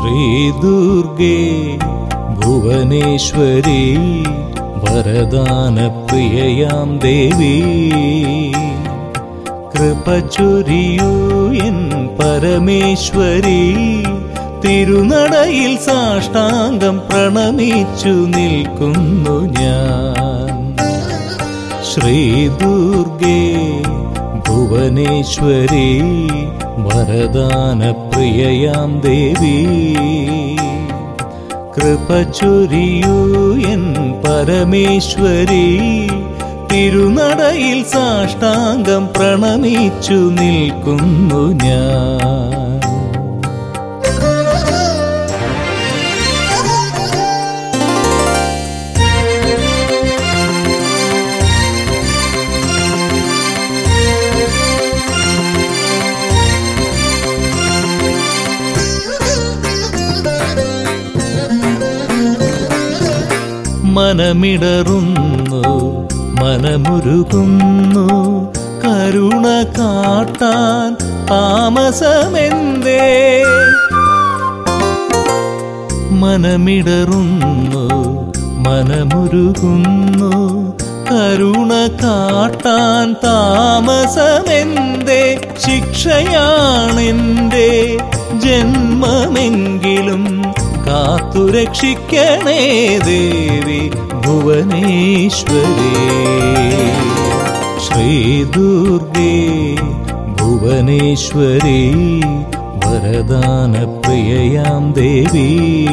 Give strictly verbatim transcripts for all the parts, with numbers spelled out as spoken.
ശ്രീദുർഗേ ഭുവനേശ്വരി വരദാനപ്രിയയാം ദേവി കൃപ ചൊരിയൂ എൻ പരമേശ്വരി തിരുനടയിൽ സാഷ്ടാംഗം പ്രണമിച്ചു നിൽക്കുന്നു ഞാൻ. ശ്രീദുർഗേ ഭുവനേശ്വരി വരദാനപ്രിയയാം ദേവി കൃപ ചൊരിയൂ എൻ പരമേശ്വരി തിരുനടയിൽ സാഷ്ടാംഗം പ്രണമിച്ചു നിൽക്കുന്നു ഞാൻ. മനമിടറുന്നു മനമുരുകുന്നു കരുണ കാട്ടാൻ താമസമെന്തേ. മനമിടറുന്നു മനമുരുകുന്നു കരുണ കാട്ടാൻ താമസമെന്തേ. ശിക്ഷയാണെൻ്റെ ജന്മമെങ്കിലും കാത്തുരക്ഷിക്കണേ ദേവി ഭുവനേശ്വരി. ശ്രീദുർഗേ ഭുവനേശ്വരി വരദാനപ്രിയയാം ദേവി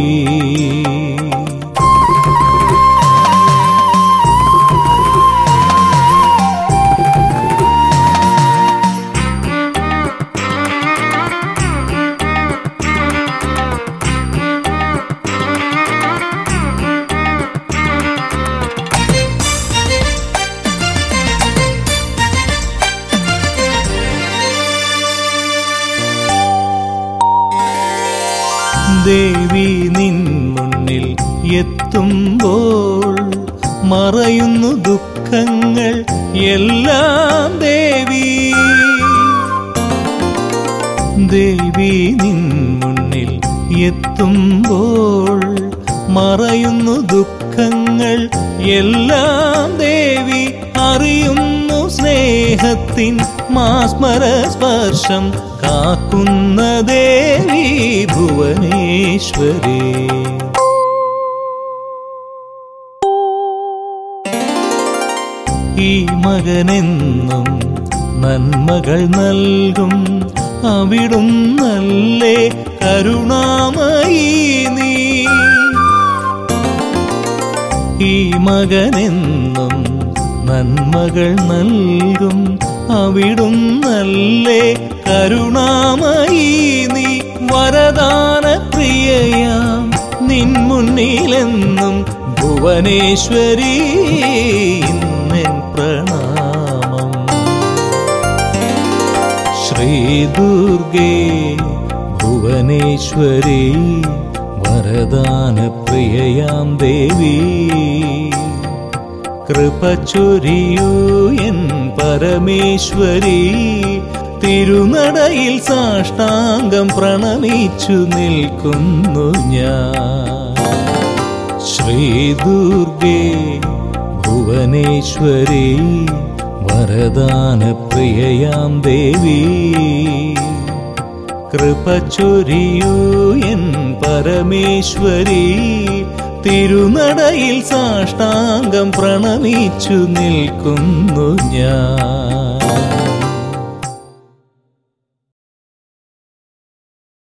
ദേവി നിൻ മുന്നിൽ എത്തുമ്പോൾ മറയുന്നു ദുഃഖങ്ങൾ എല്ലാം ദേവി. ദേവി നിൻ മുന്നിൽ എത്തുമ്പോൾ മറയുന്നു ദുഃഖങ്ങൾ എല്ലാം ദേവി. അറിയുന്നു സ്നേഹത്തിൻ മാസ്മര സ്പർശം കാക്കുന്ന ദേവി ഭുവനേശ്വരി. ഈ മകനെന്നും നന്മകൾ നൽകും അവിടുന്നല്ലേ കരുണാമയി നീ. ഈ മകനെന്നും നന്മകൾ നൽകും അവിടുന്നല്ലേ കരുണാമയി നീ. വരദാന പ്രിയയാം നിൻ മുന്നിലെന്നും ഭുവനേശ്വരി ഇന്നെൻ പ്രണാമം. ശ്രീദുർഗേ ഭുവനേശ്വരി വരദാനപ്രിയയാം ദേവി കൃപ ചൊരിയൂ എൻ പരമേശ്വരി തിരുനടയിൽ സാഷ്ടാംഗം പ്രണമിച്ചു നിൽക്കുന്നു ഞാൻ. ശ്രീദുർഗേ ഭുവനേശ്വരി വരദാനപ്രിയയാം ദേവി കൃപ ചൊരിയൂ എൻ പരമേശ്വരി തിരുനടയിൽ സാഷ്ടാംഗം പ്രണമിച്ചു നിൽക്കുന്നു ഞാൻ.